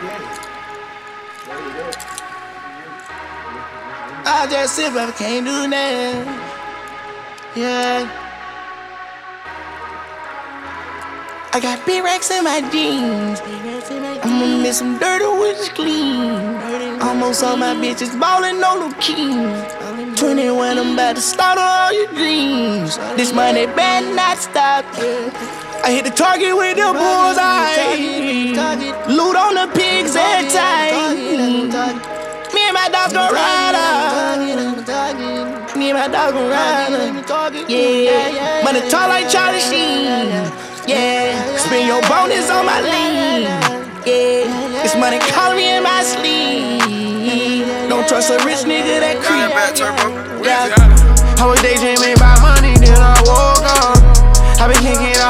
I just sit back, can't do nothing. Yeah. I got big racks in my jeans. I'ma miss some dirty with this clean. Almost all my bitches ballin' on the keys. 21, I'm about to start all your dreams. This money better not stop. I hit the target with the bullseye. Loot on the pigs every time. Me and my dog gon' ride out. Me and my dog gon' ride out. Yeah, money tall like Charlie Sheen. Yeah, spin your bonus on my lean. Yeah, this money calling me in my sleep. Don't trust a rich nigga that creep. Yeah, I was daydreaming about money, then I woke up. I been kicking